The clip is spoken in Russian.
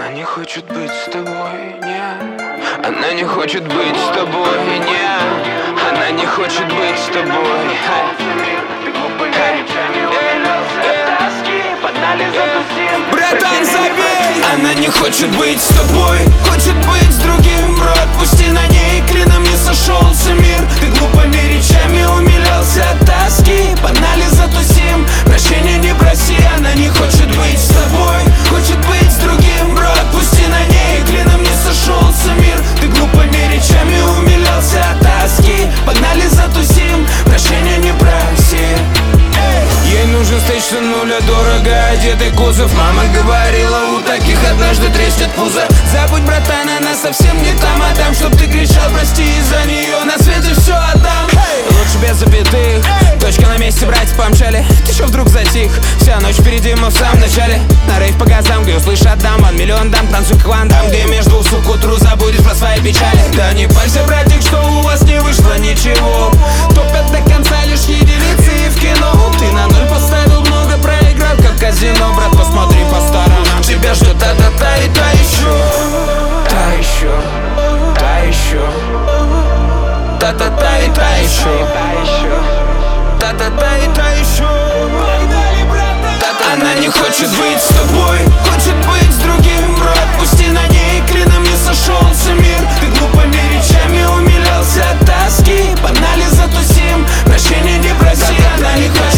Она не хочет быть с тобой, нет. Она не хочет быть с тобой, нет. Она не хочет быть с тобой. Братан, забей! Она не хочет быть с тобой, хочет быть с другим, бро. Отпусти, на ней клином не сошелся мир. Ты глупыми речами умилялся от тоски. Погнали, затусим, прощения не проси. Она не хочет быть с тобой, хочет быть с другим, бро. Отпусти, на ней клином не сошелся мир. Ты глупыми речами умилялся от тоски. Погнали, затусим, прощения не проси. Ей нужен стейдж, что нуля, дорого одетый кузов. Мама говорила, у таких однажды треснет пузо. Забудь, братан, она совсем не там, а там, чтоб ты кричал, прости, из-за нее на свете все отдам. Лучше без запятых, точка на месте, братья помчали. Ты чё вдруг затих? Вся ночь впереди, мы в самом начале. На рейв по газам, где услышат дам, 1 миллион дам, танцуй к вандам. Где между двух сук утру забудешь про свои печали. Да не парься, братик, что у вас не вышло ничего. Топят до конца лишь единицы и в кино. Ты на ноль поставил, много проиграл, как казино. Брат, посмотри по сторонам, тебя ждет та-та-та и та еще. Та еще, та еще. Та-та-та и та еще. Та-та-та и та еще. Она не хочет быть с тобой, хочет быть с другим, бро. Отпусти, на ней клином не сошелся мир. Ты глупыми речами умилялся от тоски. Погнали, затусим, прощения не проси. Она не хочет